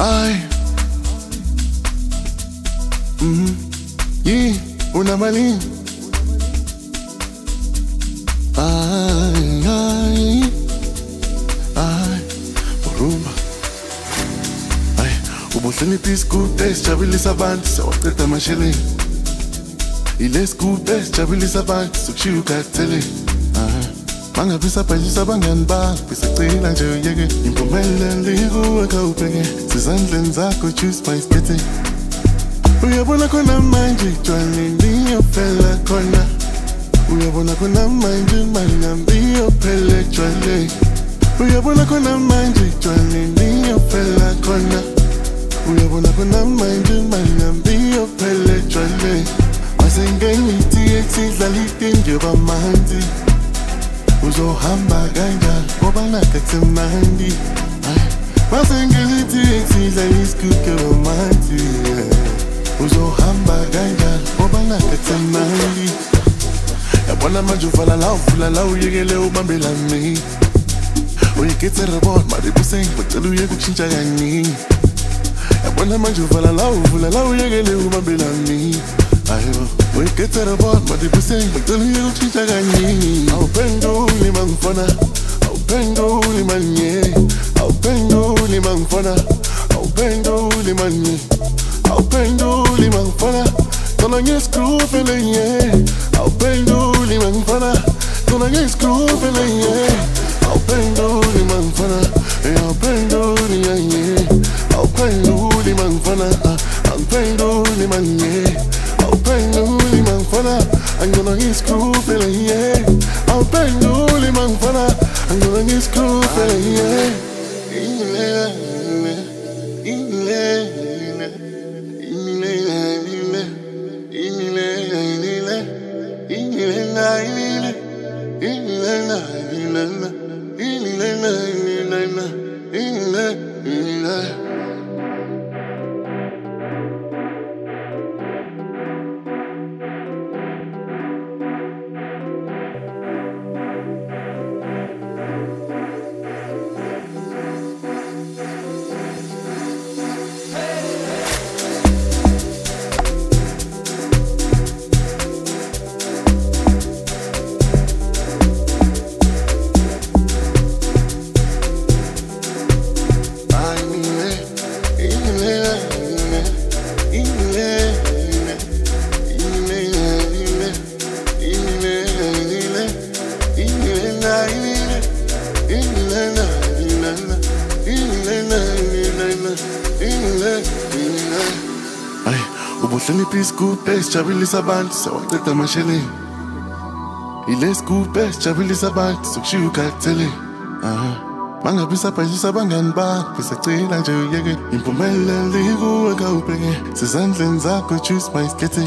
Ay, yeah, una malin. Ay, urumba. Ay, ubuhleni piskupe sijabulisa abantu sawaqeda amasheleni. Ile skupe sijabulisa abantu sokushiya ukhathele. Mangabe sabhalisa abangani bakho besagcina nje uyeke impumelelo ikuwe khawubheke sezandleni zakho choose my sketting. Uyabona khona manje jwaleni iyophela khona. Uyabona khona manje mangambi iyophela jwale. Uyabona khona manje jwaleni iyophela khona. Uyabona khona manje mangambi iyophela jwale. Masengenithi eksidlala itinje bamanzi. Uzohamba kanjani ngoba nakatsemnandi. Masengenithi eksidlala isikuke bamanzi. Uzohamba kanjani ngoba nakatsemnandi. Yabona manje uvala la uyekele ubambelani. Uyeketse rebot maribuseng bacela uyeke ukushintsha kaningi. Yabona manje uvala la uyekele ubambelani. Ayo, uyeketse rebot maribuseng bacela uyeke ukushintsha kaningi. Awuphenduli mangifona, awuphenduli manye. Awuphenduli mangifona, awuphenduli manye. Awuphenduli mangifona, tona ngescrupe lenye. Awuphenduli mangifona, tona ngescrupe lenye. Awuphenduli mangifona, awuphenduli manye. Awuphenduli mangifona, awuphenduli manye. Awuphenduli mangifona, angona ngescrupe lenye. Awuphenduli mangifona, angona ngescrupe lenye. Ay, ubuhleni piskupe sijabulisa abantu sawaqeda amasheleni. Ile skupe sijabulisa abantu sokushiya ukhathele. Mangabe sabhalisa abangani bakho besagcina nje uyeke impumelelo ikuwe khawubheke sezandleni zakho choose my sketting.